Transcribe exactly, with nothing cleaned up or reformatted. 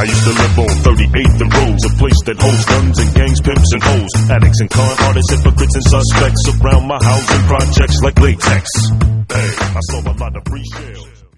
I used to live on thirty-eighth and Rose, a place that holds guns and gangs, pimps and hoes, addicts and con artists, hypocrites and suspects around my housing projects like latex. Hey, I saw a lot of free shells.